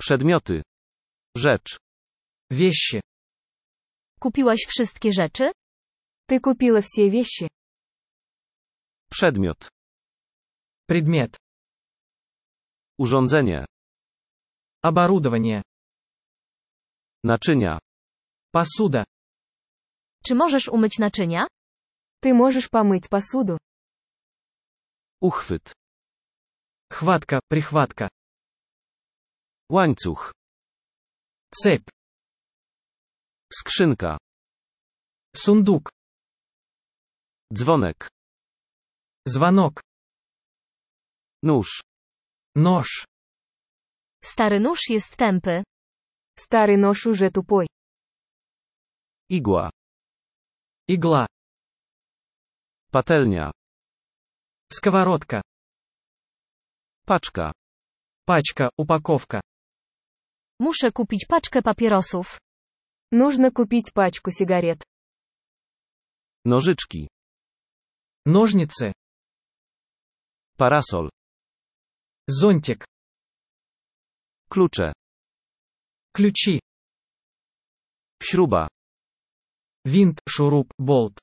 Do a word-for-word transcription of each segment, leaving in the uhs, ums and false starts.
Przedmioty. Rzecz. Вещи. Kupiłaś wszystkie rzeczy? Ты купила все вещи? Przedmiot. Предмет. Urządzenie. Оборудование. Naczynia. Посуда. Czy możesz umyć naczynia? Ты можешь помыть посуду? Uchwyt. Хватка, прихватка. Łańcuch. Цепь. Skrzynka. Сундук. Dzwonek. Звонок. Nóż. Нож. Stary nóż jest tępy. Старый нож уже тупой. Igła. Игла. Patelnia. Сковородка. Paczka. Пачка, упаковка. Muszę kupić paczkę papierosów. Нужно купить пачку сигарет. Nożyczki. Ножницы. Parasol. Зонтик. Klucze. Ключи. Śruba. Винт, шуруп, болт.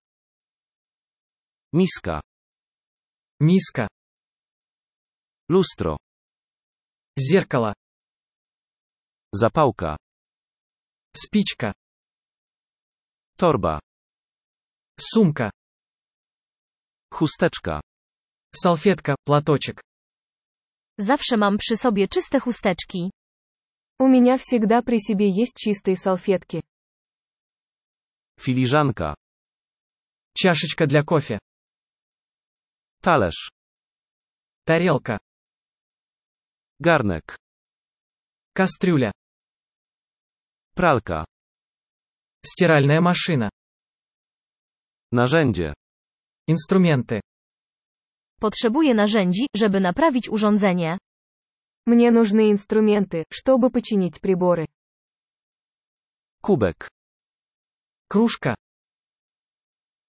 Miska. Миска. Lustro. Зеркало. Zapałka. Спичка. Torba. Сумка. Chusteczka. Салфетка, платочек. Zawsze mam przy sobie czyste chusteczki. У меня всегда при себе есть чистые салфетки. Filiżanka. Чашечка для кофе. Talerz. Тарелка. Garnek. Кастрюля. Pralka. Стиральная машина. Narzędzie. Инструменты. Potrzebuję narzędzi, żeby naprawić urządzenie. Мне нужны инструменты, чтобы починить приборы. Kubek. Кружка.